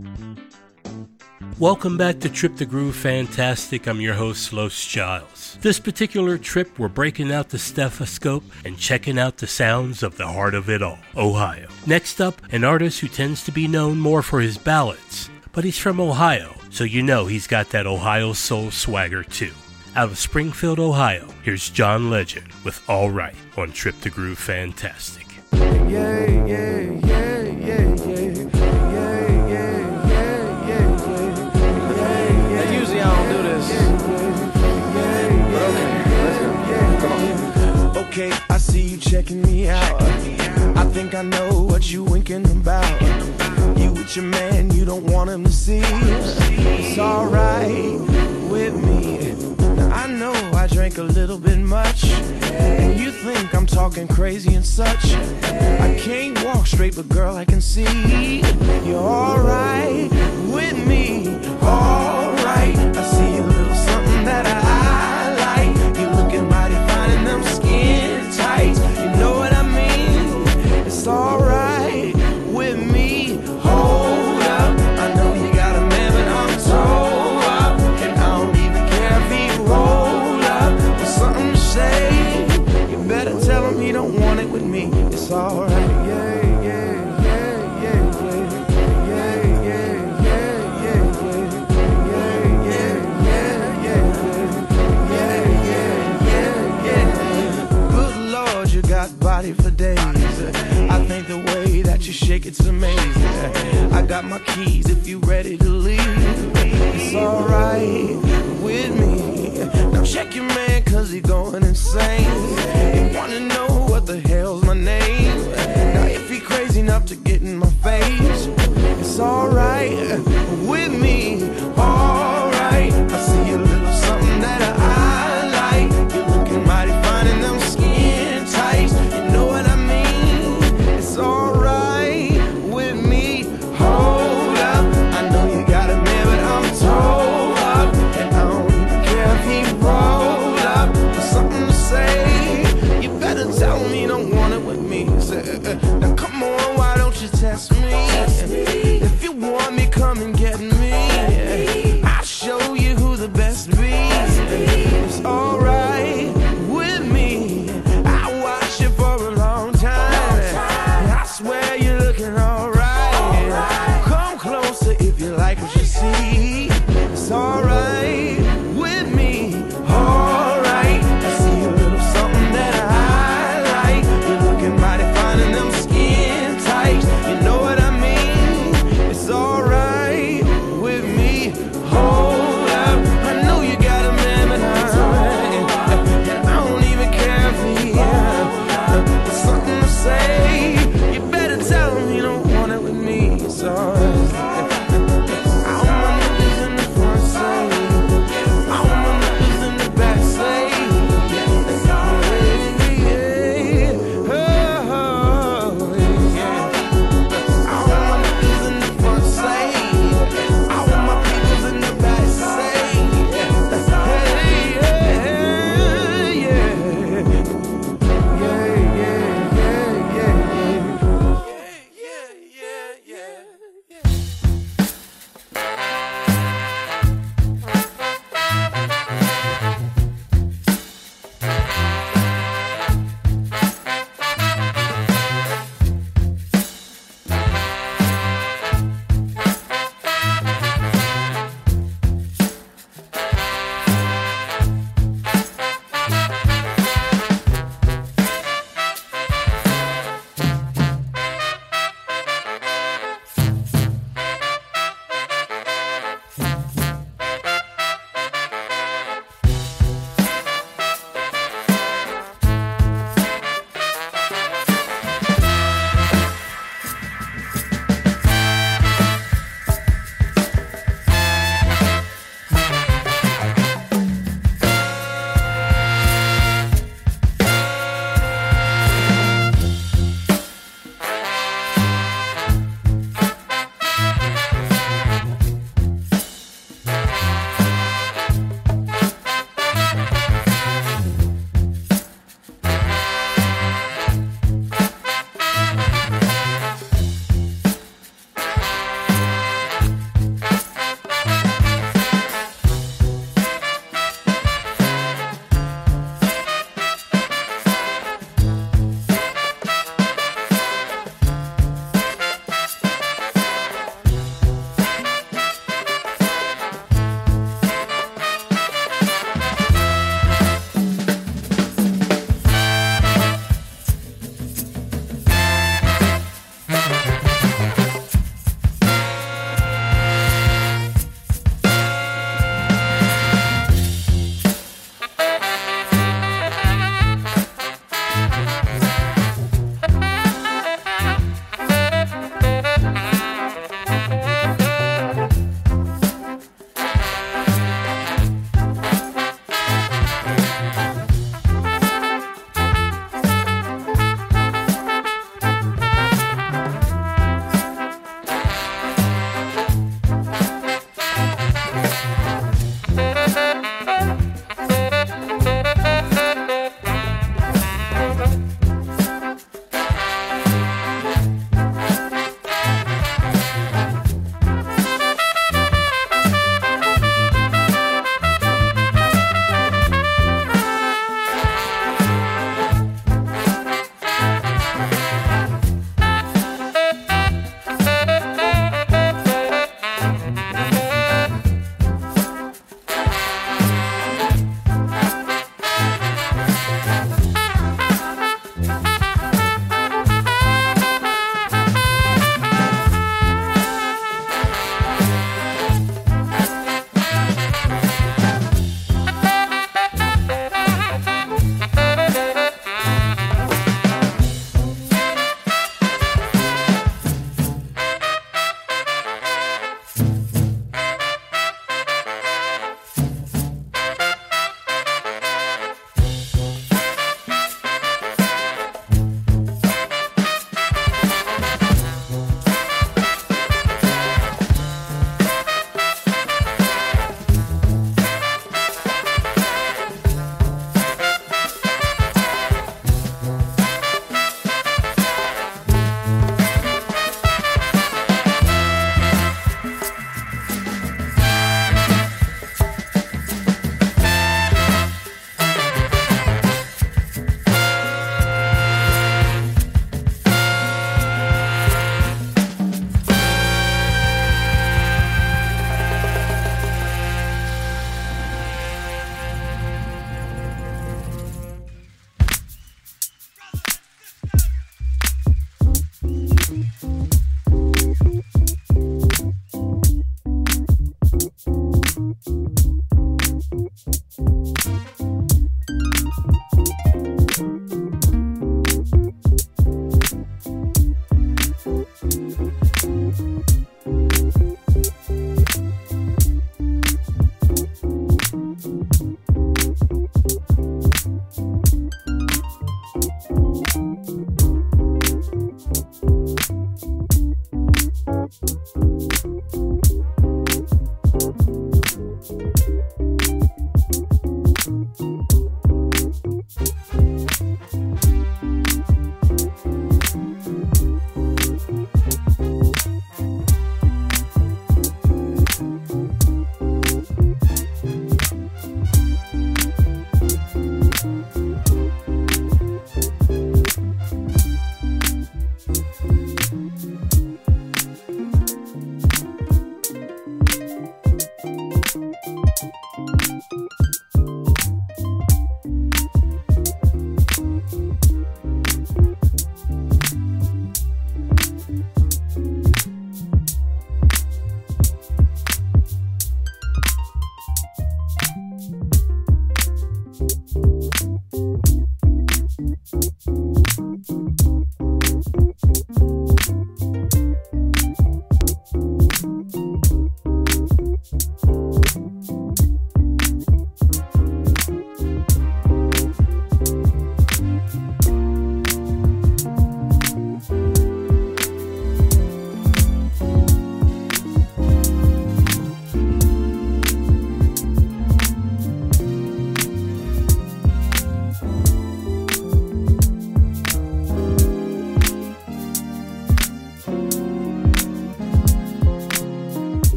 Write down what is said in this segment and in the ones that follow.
Welcome back to Trip the Groove Fantastic. I'm your host, Los Giles. This particular trip, we're breaking out the stethoscope and checking out the sounds of the heart of it all, Ohio. Next up, an artist who tends to be known more for his ballads, but he's from Ohio, so you know he's got that Ohio soul swagger too. Out of Springfield, Ohio, here's John Legend with All Right on Trip the Groove Fantastic. Yeah, yeah, yeah, yeah, yeah, yeah. Usually I don't do this. But okay, let's go. Come on. Okay, I see you checking me out. I think I know what you winking about. You with your man, you don't want him to see. It's alright with me. Now I know I drank a little bit much, and you think I'm talking crazy and such. I can't walk straight, but girl, I can see you're alright with me. Alright, I see a little something that I like. You looking mighty fine in them skin tights. You know what I mean? It's alright with me. Hold up, I know you got a man, but I'm toe up, and I don't even care if he roll up with something to say. You better tell him he don't want it with me. It's alright, yeah, yeah, yeah, yeah, yeah, yeah, yeah, yeah, yeah, yeah. Good Lord, you got body for days. I think the way that you shake it's amazing. I got my keys if you ready to leave. It's alright with me. Now check your man cause he going insane. You wanna know what the hell's my name? Now if he crazy enough to get in my face, it's alright with me. Alright, I see a little something that I like. You're looking mighty fine in them skin tights. You know what I mean? It's alright with me. Hold up, I know you got a man, but I'm toe up, and I don't even care if he roll up with something to say. You better tell him you don't want it with me. Now come on, why don't you test me? If you want me, come and get me.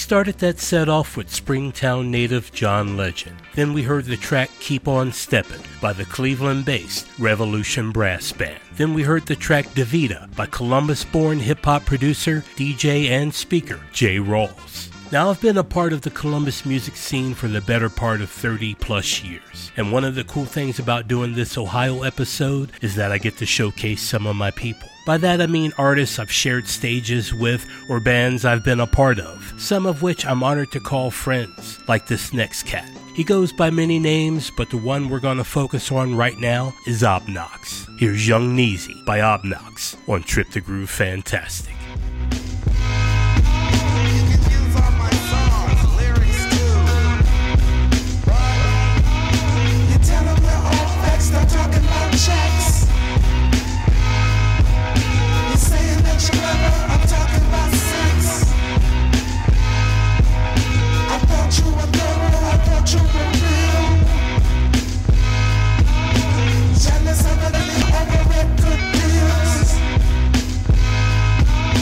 started that set off with Springtown native John Legend. Then we heard the track Keep On Steppin' by the Cleveland-based Revolution Brass Band. Then we heard the track Davida by Columbus-born hip-hop producer, DJ, and speaker Jay Rawls. Now, I've been a part of the Columbus music scene for the better part of 30 plus years, and one of the cool things about doing this Ohio episode is that I get to showcase some of my people. By that I mean artists I've shared stages with or bands I've been a part of, some of which I'm honored to call friends, like this next cat. He goes by many names, but the one we're going to focus on right now is Obnox. Here's Young Neezy by Obnox on Trip the Groove Fantastic. Stop talking about checks. You're saying that you love her, I'm talking about sex. I thought you were thorough, I thought you were real. Jealous of it, overread good deals.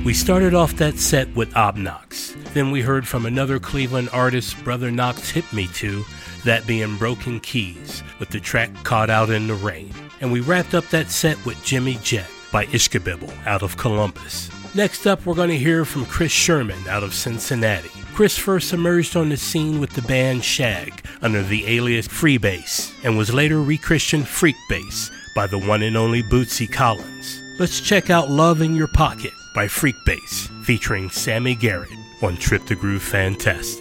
We started off that set with Obnox. Then we heard from another Cleveland artist, Brother Knox Hit Me To, that being Broken Keys, with the track Caught Out in the Rain. And we wrapped up that set with Jimmy Jet by Ishkabibble out of Columbus. Next up, we're going to hear from Chris Sherman out of Cincinnati. Chris first emerged on the scene with the band Shag under the alias Freebase and was later rechristened Freakbase by the one and only Bootsy Collins. Let's check out Love in Your Pocket by Freakbase featuring Sammy Garrett on Trip the Groove Fantastic.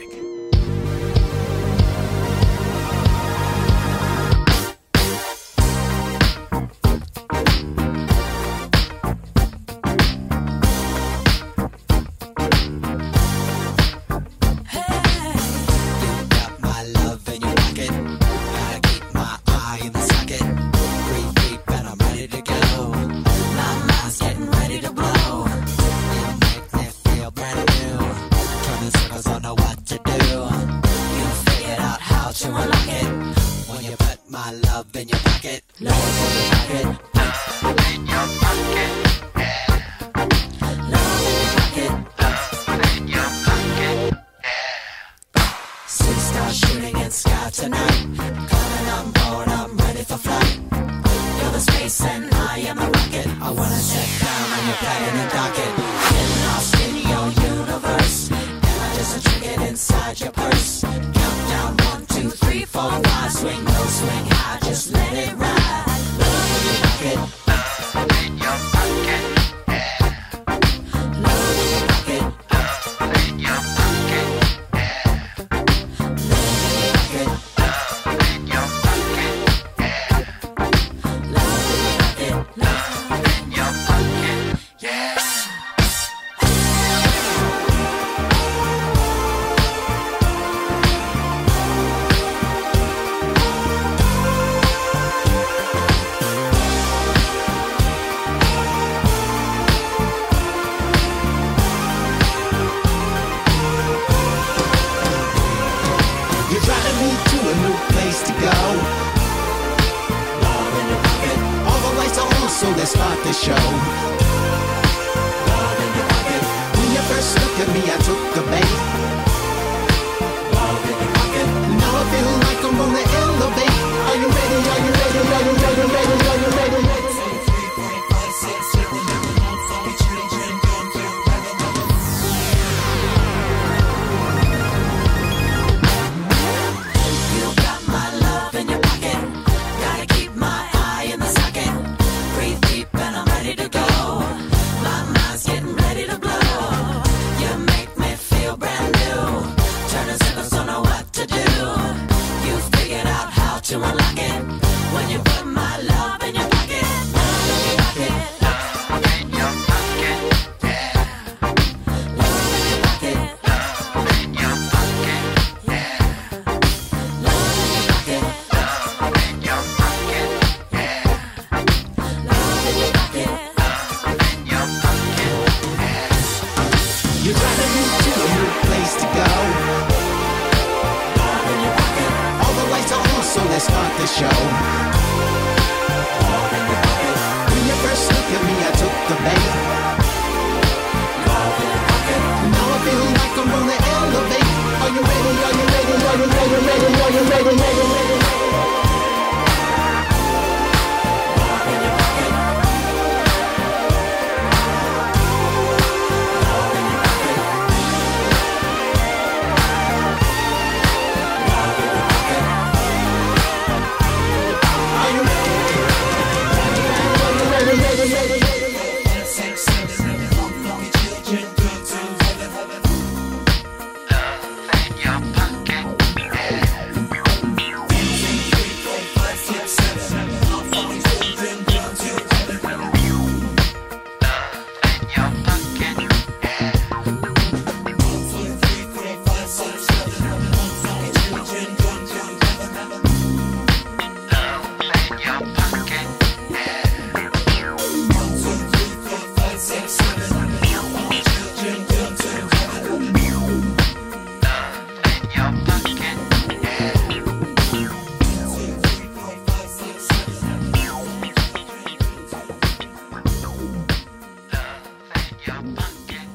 Your pocket.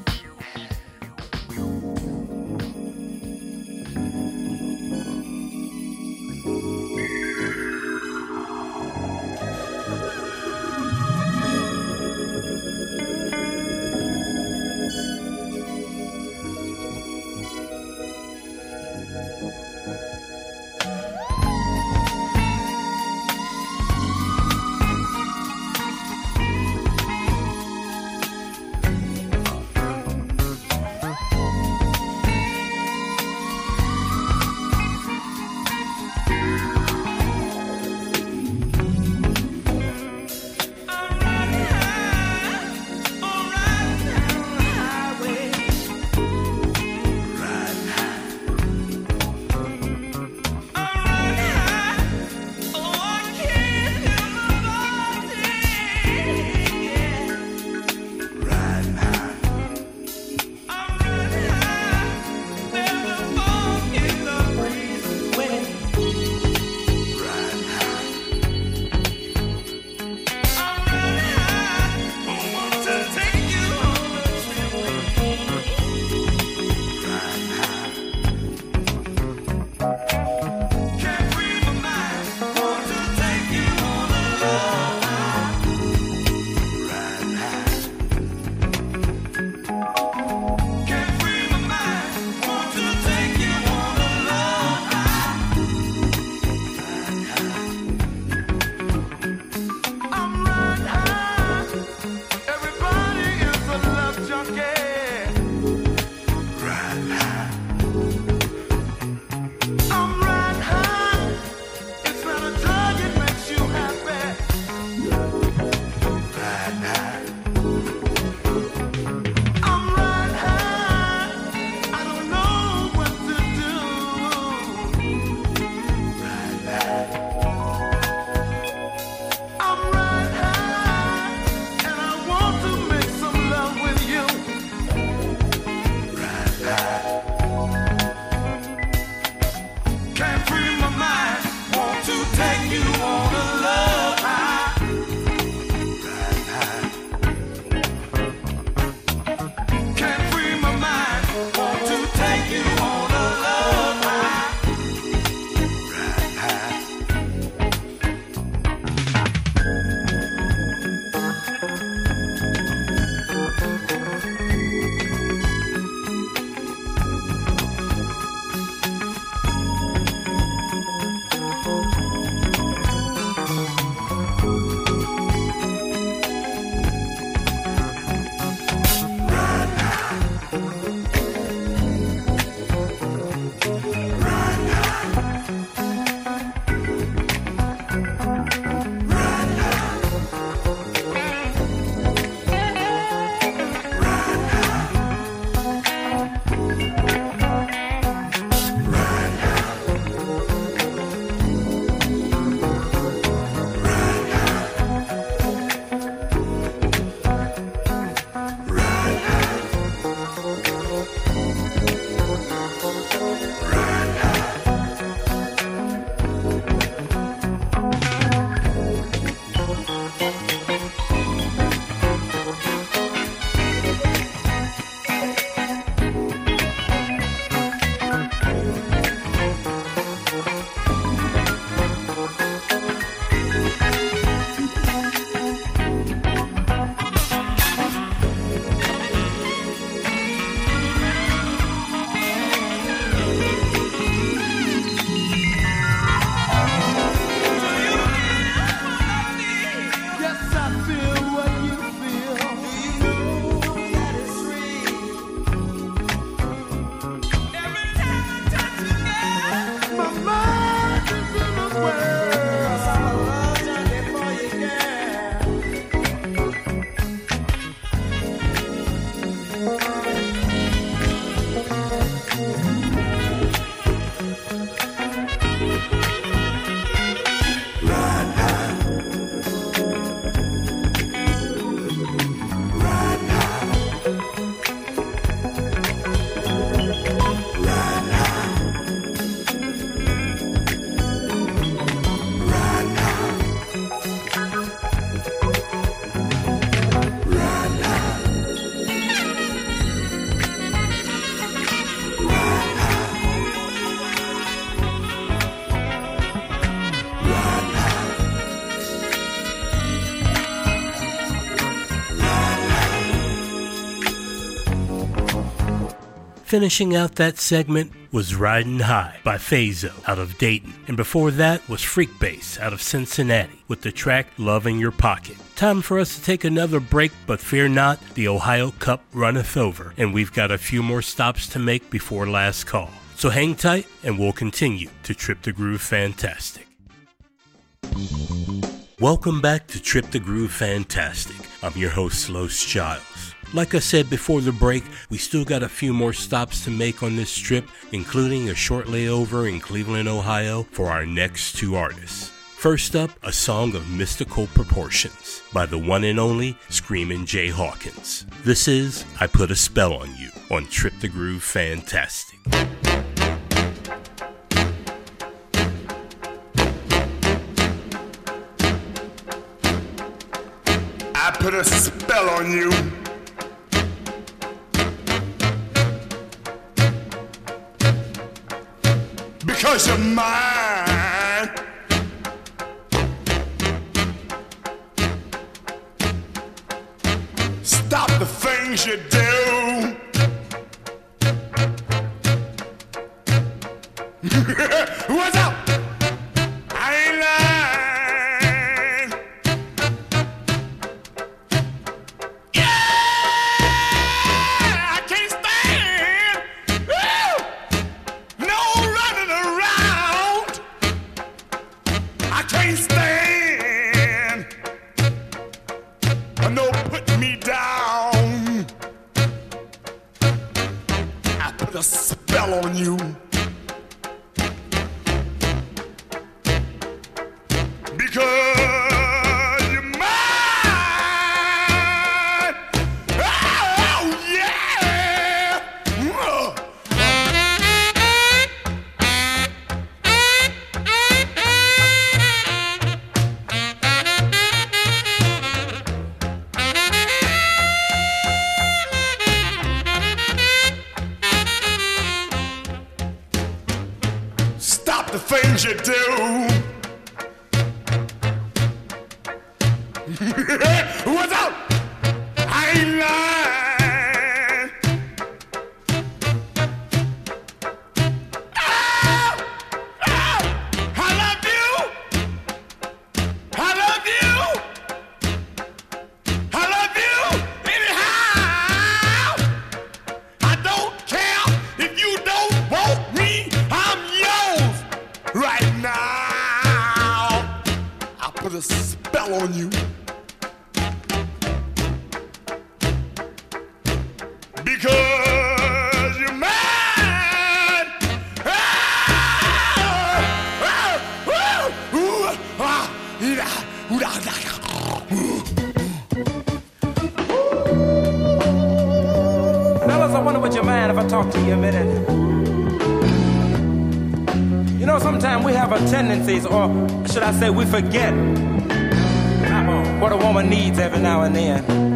Finishing out that segment was Riding High by Phazo out of Dayton, and before that was Freak Bass out of Cincinnati with the track Love in Your Pocket. Time for us to take another break, but fear not, the Ohio Cup runneth over, and we've got a few more stops to make before last call. So hang tight, and we'll continue to Trip the Groove Fantastic. Welcome back to Trip the Groove Fantastic. I'm your host, Los Giles. Like I said before the break, we still got a few more stops to make on this trip, including a short layover in Cleveland, Ohio for our next two artists. First up, a song of mystical proportions by the one and only Screamin' Jay Hawkins. This is I Put a Spell on You on Trip the Groove Fantastic. I put a spell on you. Because you're mine. Stop the things you do. What's up? I ain't lying. Yeah, I can't stand. Woo! No running around. I can't stand. No putting me down. I put a spell on you. Because you're mine. Oh, yeah. Stop the things you do. What's up? I ain't lying. Oh, oh, I love you. I love you. I love you anyhow. I don't care if you don't want me. I'm yours right now. I put a spell on you. Because you're mine. Fellas, I wonder would you mind if I talk to you a minute? You know, sometimes we have a tendencies, or should I say we forget what a woman needs every now and then.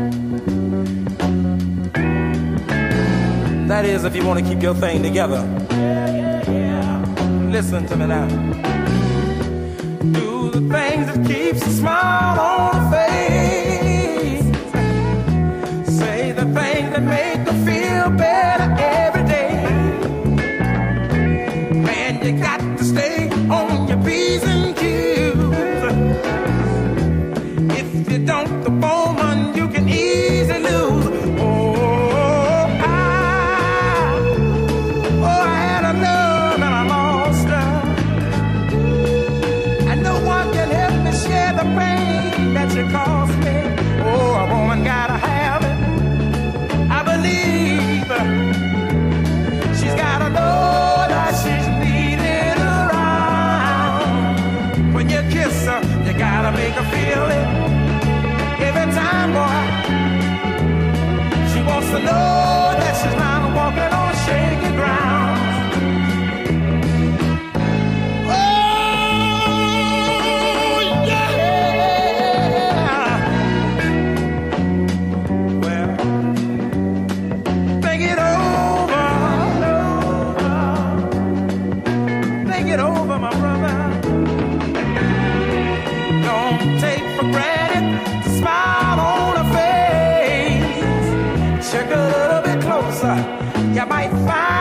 That is, if you want to keep your thing together. Listen to me now. Do the things that keeps a smile on her face. Say the things that make her feel better every day. Man, you got to stay on your P's and Q's. If you don't, the woman you can easily lose. Cost me. Oh, a woman gotta have it. I believe she's gotta know that she's needed around. When you kiss her, you gotta make her feel it. Every time, boy, she wants to know that she's not walking on shaky ground. You might find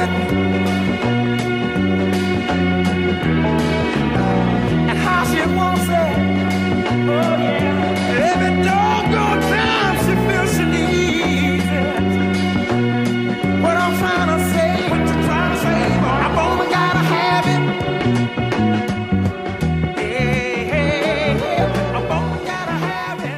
it. And how she wants it. Oh yeah. Every doggone time she feels she needs it. What I'm trying to say, what you trying to say, boy, I've only gotta have it. Yeah, I've only gotta have it.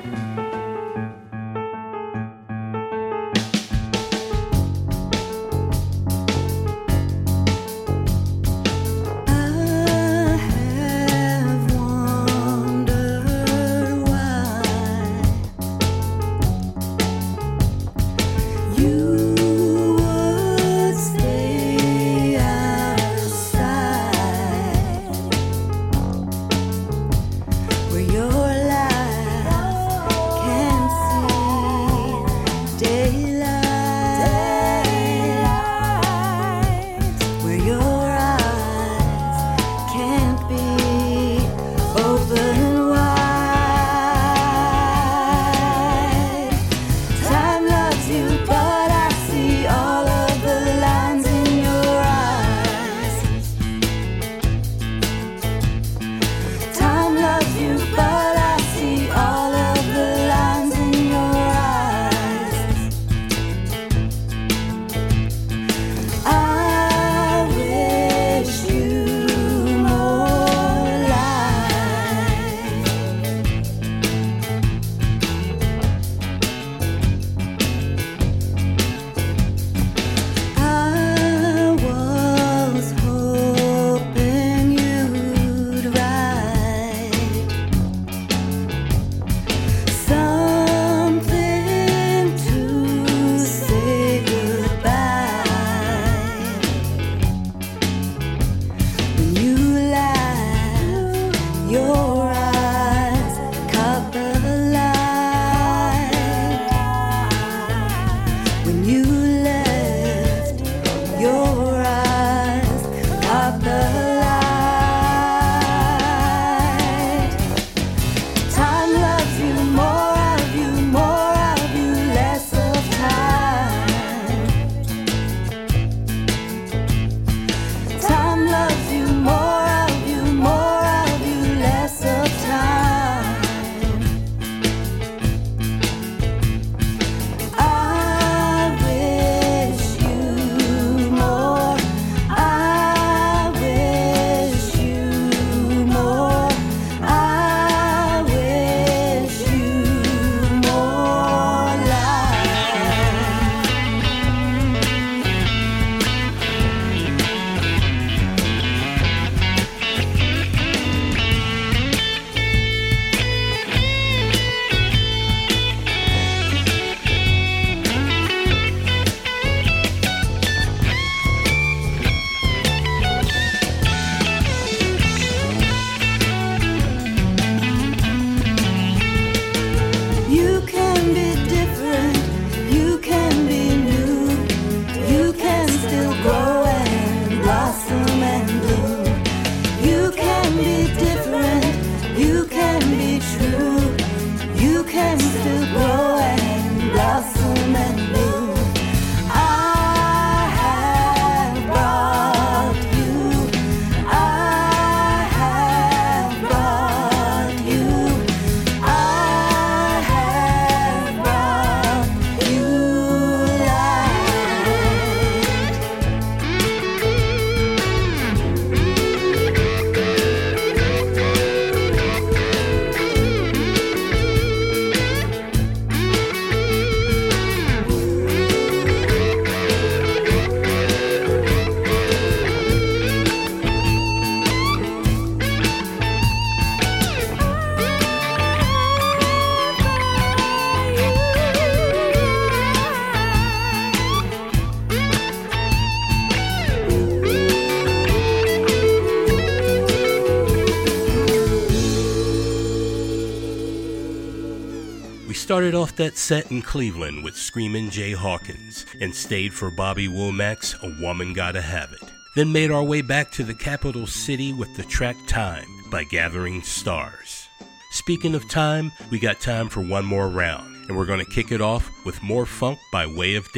started off that set in Cleveland with Screamin' Jay Hawkins and stayed for Bobby Womack's A Woman Gotta Have It. Then made our way back to the capital city with the track Time by Gathering Stars. Speaking of time, we got time for one more round, and we're going to kick it off with more funk by way of Dayton.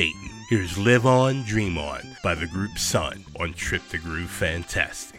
Here's Live On, Dream On by the group Sun on Trip the Groove Fantastic.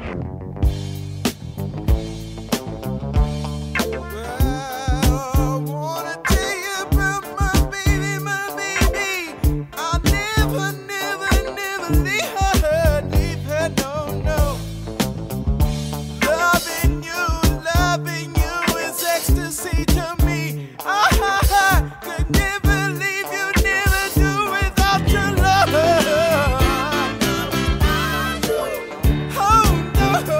Oh, no.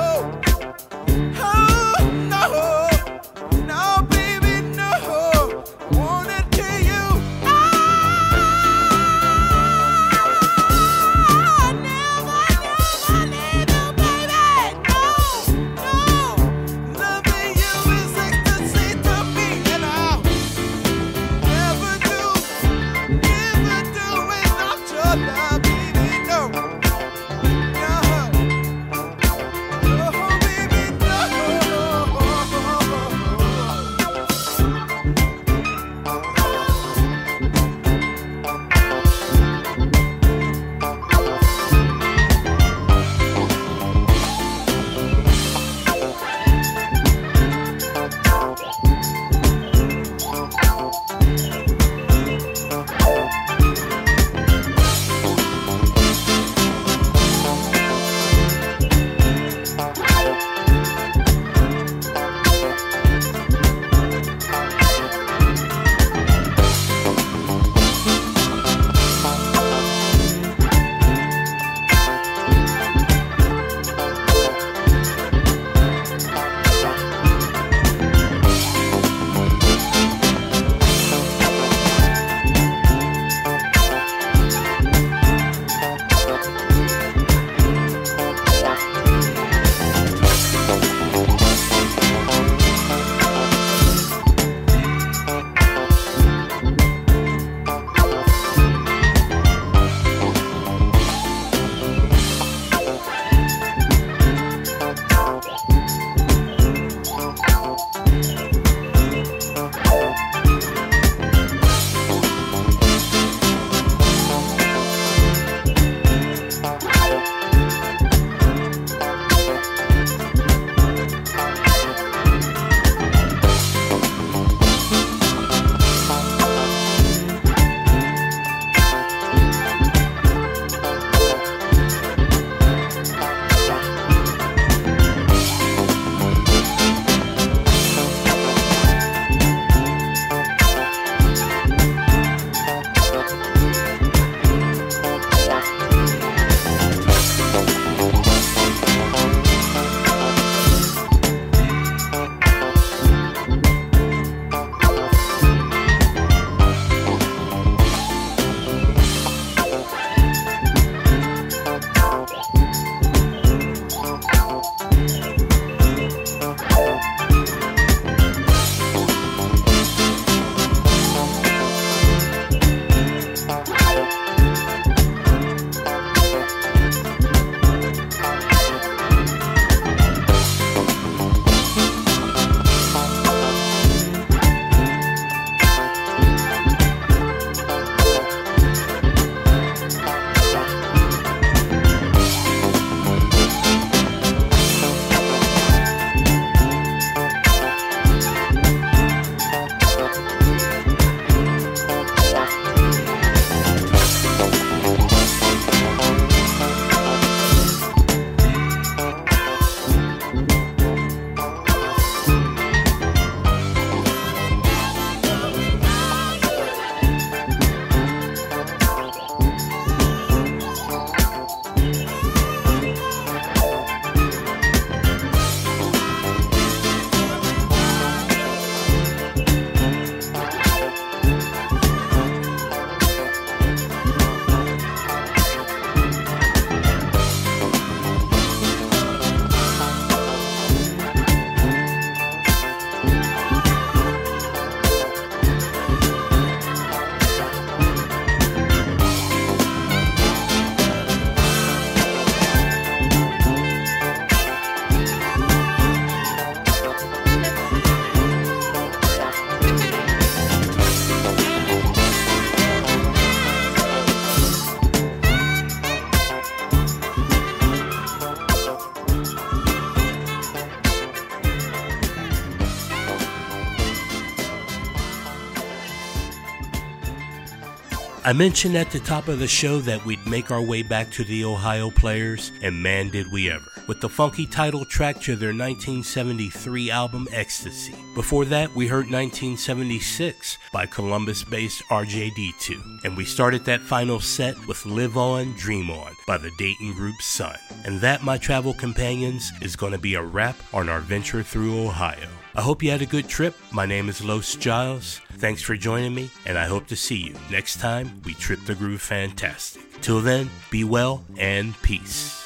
I mentioned at the top of the show that we'd make our way back to the Ohio Players, and man did we ever, with the funky title track to their 1973 album Ecstasy. Before that, we heard 1976 by Columbus-based RJD2, and we started that final set with Live On, Dream On by the Dayton group Sun. And that, my travel companions, is going to be a wrap on our venture through Ohio. I hope you had a good trip. My name is Los Giles. Thanks for joining me, and I hope to see you next time we trip the groove fantastic. Till then, be well and peace.